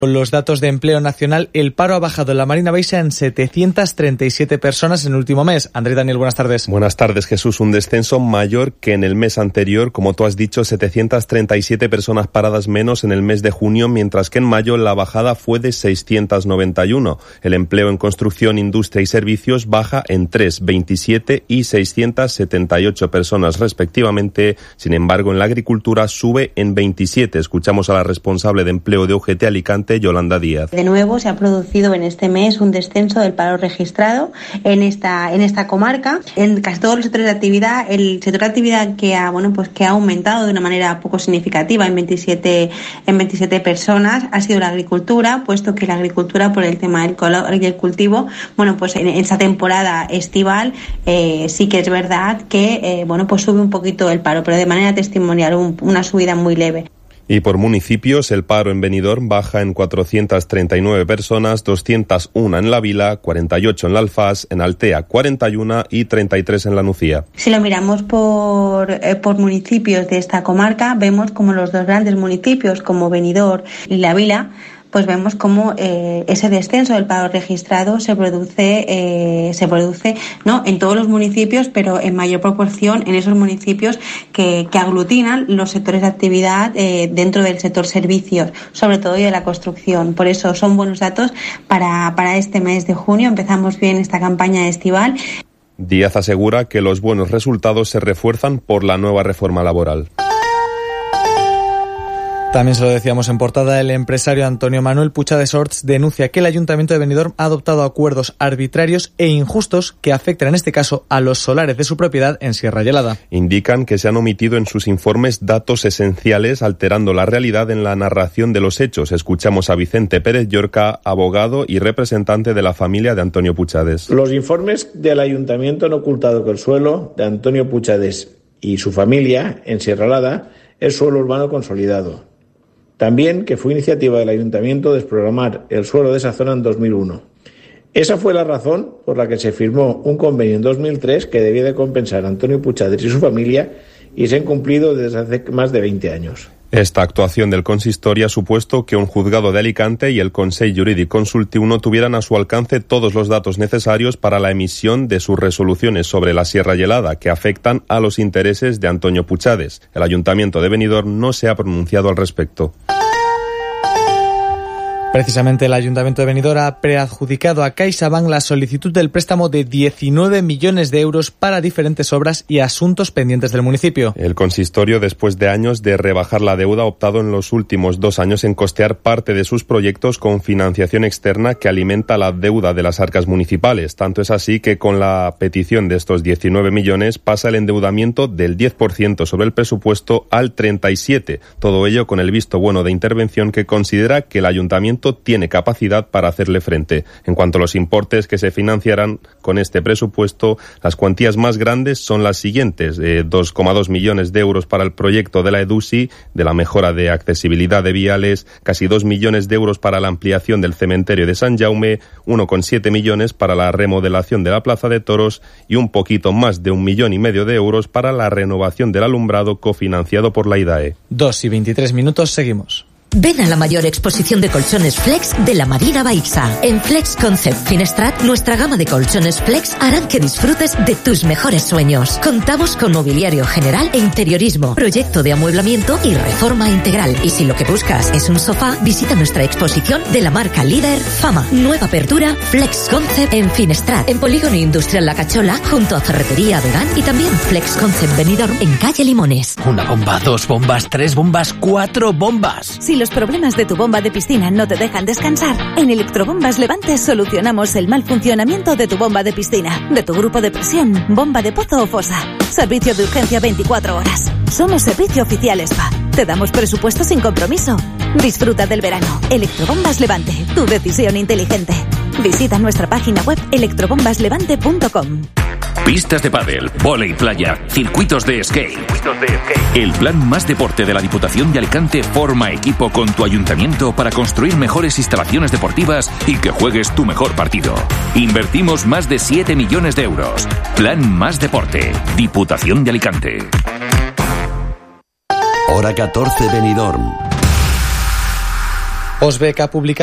Con los datos de empleo nacional, el paro ha bajado en la Marina Baixa en 737 personas en el último mes. Andrés Daniel, buenas tardes. Buenas tardes, Jesús. Un descenso mayor que en el mes anterior. Como tú has dicho, 737 personas paradas menos en el mes de junio, mientras que en mayo la bajada fue de 691. El empleo en construcción, industria y servicios baja en 3, 27 y 678 personas respectivamente. Sin embargo, en la agricultura sube en 27. Escuchamos a la responsable de empleo de UGT Alicante, Yolanda Díaz. De nuevo se ha producido en este mes un descenso del paro registrado en esta comarca. En casi todos los sectores de actividad, el sector de actividad que ha aumentado de una manera poco significativa en 27 personas ha sido la agricultura, puesto que la agricultura, por el tema del color y el cultivo, en esta temporada estival sí que es verdad que sube un poquito el paro, pero de manera testimonial una subida muy leve. Y por municipios, el paro en Benidorm baja en 439 personas, 201 en La Vila, 48 en La Alfaz, en Altea 41 y 33 en La Nucía. Si lo miramos por municipios de esta comarca, vemos como los dos grandes municipios, como Benidorm y La Vila, pues vemos cómo ese descenso del paro registrado se produce no en todos los municipios, pero en mayor proporción en esos municipios que aglutinan los sectores de actividad dentro del sector servicios, sobre todo y de la construcción. Por eso son buenos datos para este mes de junio. Empezamos bien esta campaña estival. Díaz asegura que los buenos resultados se refuerzan por la nueva reforma laboral. También se lo decíamos en portada, el empresario Antonio Manuel Puchades Orts denuncia que el Ayuntamiento de Benidorm ha adoptado acuerdos arbitrarios e injustos que afectan en este caso a los solares de su propiedad en Sierra Gelada. Indican que se han omitido en sus informes datos esenciales, alterando la realidad en la narración de los hechos. Escuchamos a Vicente Pérez Llorca, abogado y representante de la familia de Antonio Puchades. Los informes del Ayuntamiento han ocultado que el suelo de Antonio Puchades y su familia en Sierra Gelada es suelo urbano consolidado. También que fue iniciativa del Ayuntamiento desprogramar el suelo de esa zona en 2001. Esa fue la razón por la que se firmó un convenio en 2003 que debía de compensar a Antonio Puchades y su familia y se ha incumplido desde hace más de 20 años. Esta actuación del consistorio ha supuesto que un juzgado de Alicante y el Consell Jurídic Consultiu no tuvieran a su alcance todos los datos necesarios para la emisión de sus resoluciones sobre la Sierra Gelada que afectan a los intereses de Antonio Puchades. El Ayuntamiento de Benidorm no se ha pronunciado al respecto. Precisamente el Ayuntamiento de Benidorm ha preadjudicado a CaixaBank la solicitud del préstamo de 19 millones de euros para diferentes obras y asuntos pendientes del municipio. El consistorio, después de años de rebajar la deuda, ha optado en los últimos 2 años en costear parte de sus proyectos con financiación externa que alimenta la deuda de las arcas municipales. Tanto es así que con la petición de estos 19 millones pasa el endeudamiento del 10% sobre el presupuesto al 37%. Todo ello con el visto bueno de intervención que considera que el Ayuntamiento tiene capacidad para hacerle frente. En cuanto a los importes que se financiarán con este presupuesto, las cuantías más grandes son las siguientes: 2,2 millones de euros para el proyecto de la EDUSI, de la mejora de accesibilidad de viales, casi 2 millones de euros para la ampliación del cementerio de San Jaume, 1,7 millones para la remodelación de la Plaza de Toros y un poquito más de 1,5 millones de euros para la renovación del alumbrado cofinanciado por la IDAE. 2:23, seguimos. Ven a la mayor exposición de colchones Flex de la Marina Baixa. En Flex Concept Finestrat, nuestra gama de colchones Flex harán que disfrutes de tus mejores sueños. Contamos con mobiliario general e interiorismo, proyecto de amueblamiento y reforma integral. Y si lo que buscas es un sofá, visita nuestra exposición de la marca líder Fama. Nueva apertura Flex Concept en Finestrat, en Polígono Industrial La Cachola, junto a Ferretería Vegan, y también Flex Concept Benidorm en calle Limones. 1 bomba, 2 bombas, 3 bombas, 4 bombas. Si los problemas de tu bomba de piscina no te dejan descansar, en Electrobombas Levante solucionamos el mal funcionamiento de tu bomba de piscina, de tu grupo de presión, bomba de pozo o fosa. Servicio de urgencia 24 horas. Somos servicio oficial SPA. Te damos presupuesto sin compromiso. Disfruta del verano. Electrobombas Levante, tu decisión inteligente. Visita nuestra página web electrobombaslevante.com. Pistas de pádel, vóley playa, circuitos de skate. El plan Más Deporte de la Diputación de Alicante forma equipo con tu ayuntamiento para construir mejores instalaciones deportivas y que juegues tu mejor partido. Invertimos más de 7 millones de euros. Plan Más Deporte, Diputación de Alicante. Hora 14 Benidorm. Osbeck ha publicado